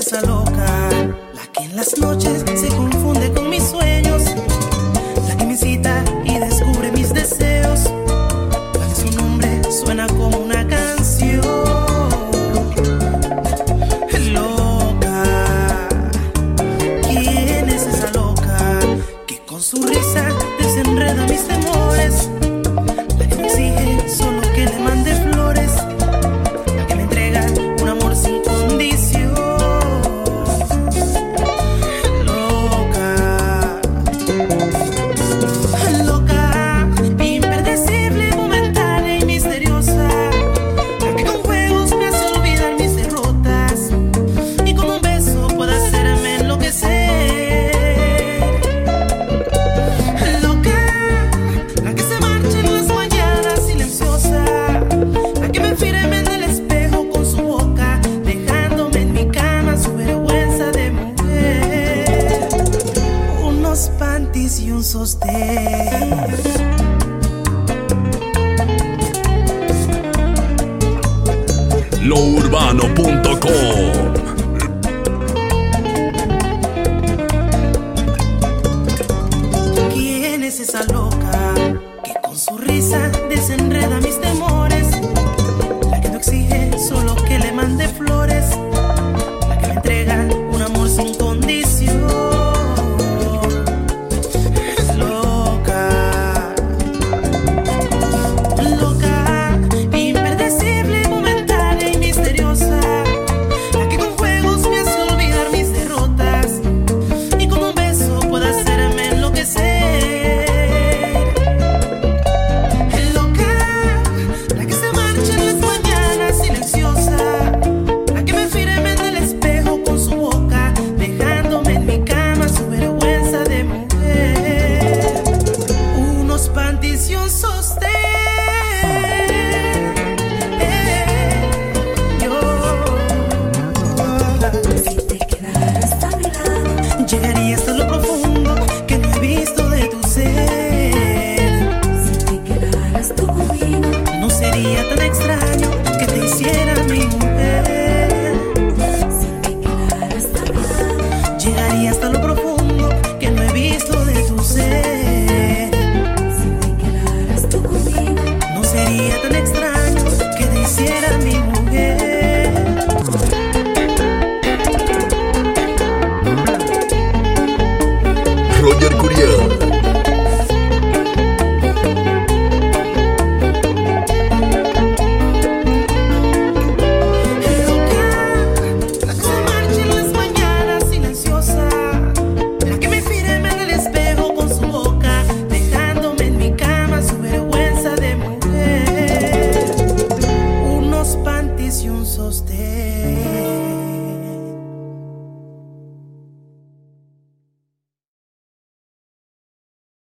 esa loca? La que en las noches se confunde con mis sueños, la que me incita y descubre mis deseos, la que su nombre suena como una canción. Loca, ¿quién es esa loca que con su risa desenreda mis temores? La que me exige solo que le mande flores, la que me entrega un amor sin condición. Loca, loca, impredecible, momentánea y misteriosa, la que con juegos me hace olvidar mis derrotas y con un beso puede hacerme enloquecer. Loca, la que se marcha en las mañanas silenciosa, la que me firme en el espejo con su boca, dejándome en mi cama su vergüenza de mujer. Unos panties y un sostén. Lourbano.com